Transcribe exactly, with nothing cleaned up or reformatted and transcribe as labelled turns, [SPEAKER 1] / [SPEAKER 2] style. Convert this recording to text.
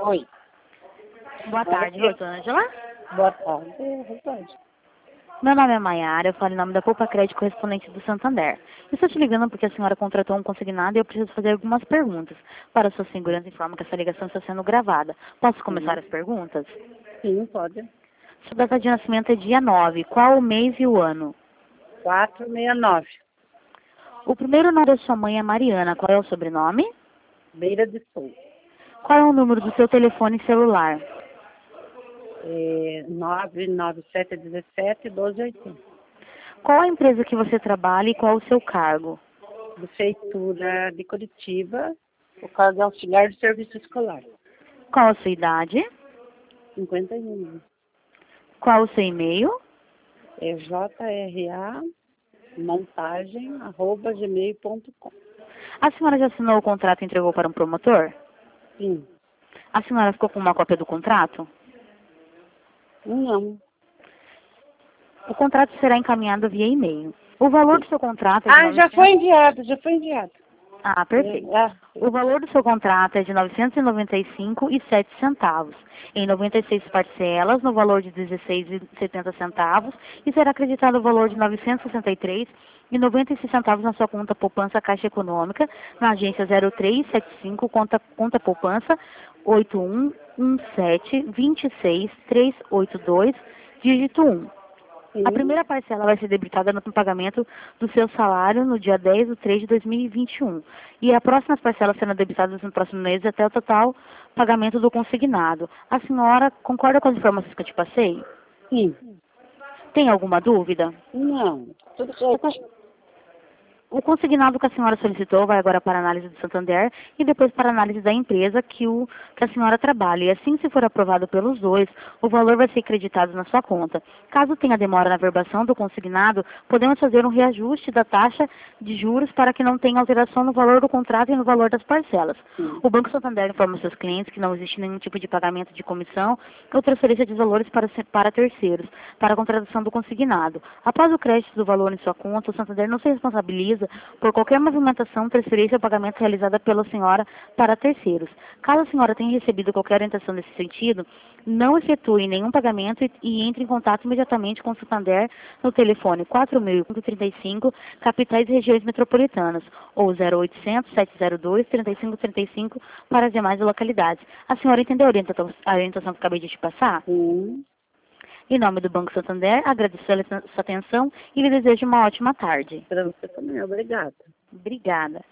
[SPEAKER 1] Oi.
[SPEAKER 2] Boa tarde, Rosângela.
[SPEAKER 1] Boa tarde, Rosângela.
[SPEAKER 2] Meu nome é Maiara, eu falo em nome da Poupa Crédito correspondente do Santander. Estou te ligando porque a senhora contratou um consignado e eu preciso fazer algumas perguntas. Para sua segurança, informo que essa ligação está sendo gravada. Posso começar
[SPEAKER 1] Sim.
[SPEAKER 2] as perguntas?
[SPEAKER 1] Sim, pode.
[SPEAKER 2] Sua data de nascimento é dia nove. Qual o mês e o ano?
[SPEAKER 1] quatro seis nove.
[SPEAKER 2] O primeiro nome da sua mãe é Mariana. Qual é o sobrenome?
[SPEAKER 1] Beira de Sul.
[SPEAKER 2] Qual é o número do seu telefone celular?
[SPEAKER 1] É, nove nove sete um sete doze oitenta.
[SPEAKER 2] Qual a empresa que você trabalha e qual o seu cargo?
[SPEAKER 1] Prefeitura de Curitiba, o cargo de auxiliar de serviço escolar.
[SPEAKER 2] Qual a sua idade?
[SPEAKER 1] cinquenta e um.
[SPEAKER 2] Qual o seu e-mail?
[SPEAKER 1] É jra montagem arroba gmail ponto com.
[SPEAKER 2] A senhora já assinou o contrato e entregou para um promotor?
[SPEAKER 1] Sim.
[SPEAKER 2] A senhora ficou com uma cópia do contrato?
[SPEAKER 1] Não.
[SPEAKER 2] O contrato será encaminhado via e-mail. O valor do seu contrato é de
[SPEAKER 1] Ah, já
[SPEAKER 2] novecentos...
[SPEAKER 1] foi enviado, já foi enviado.
[SPEAKER 2] Ah, perfeito.
[SPEAKER 1] Ah,
[SPEAKER 2] O valor do seu contrato é de novecentos e noventa e cinco reais e sete centavos, em noventa e seis parcelas, no valor de dezesseis reais e setenta centavos, e será acreditado o valor de novecentos e sessenta e três reais e noventa e seis centavos na sua conta poupança Caixa Econômica, na agência zero três sete cinco, conta, conta poupança oito um um sete dois seis três oito dois, dígito um.
[SPEAKER 1] sim.
[SPEAKER 2] A primeira parcela vai ser debitada no pagamento do seu salário no dia dez de três de dois mil e vinte e um. E as próximas parcelas serão debitadas no próximo mês até o total pagamento do consignado. A senhora concorda com as informações que eu te passei?
[SPEAKER 1] Sim.
[SPEAKER 2] Tem alguma dúvida?
[SPEAKER 1] Não, tudo
[SPEAKER 2] O con-
[SPEAKER 1] certo.
[SPEAKER 2] O consignado que a senhora solicitou vai agora para a análise do Santander e depois para a análise da empresa que, o, que a senhora trabalha. E assim, se for aprovado pelos dois, o valor vai ser creditado na sua conta. Caso tenha demora na verbação do consignado, podemos fazer um reajuste da taxa de juros para que não tenha alteração no valor do contrato e no valor das parcelas.
[SPEAKER 1] Sim.
[SPEAKER 2] O Banco Santander informa seus clientes que não existe nenhum tipo de pagamento de comissão ou transferência de valores para, se- para terceiros, para a contratação do consignado. Após o crédito do valor em sua conta, o Santander não se responsabiliza por qualquer movimentação, transferência ou pagamento realizada pela senhora para terceiros. Caso a senhora tenha recebido qualquer orientação nesse sentido, não efetue nenhum pagamento e, e entre em contato imediatamente com o Santander no telefone quatro mil e trinta e cinco, capitais e regiões metropolitanas, ou zero oitocentos, sete zero dois, trinta e cinco trinta e cinco para as demais localidades. A senhora entendeu a orientação, a orientação que acabei de te passar?
[SPEAKER 1] Sim.
[SPEAKER 2] Em nome do Banco Santander, agradeço a sua atenção e lhe desejo uma ótima tarde.
[SPEAKER 1] Para você também, obrigada.
[SPEAKER 2] Obrigada.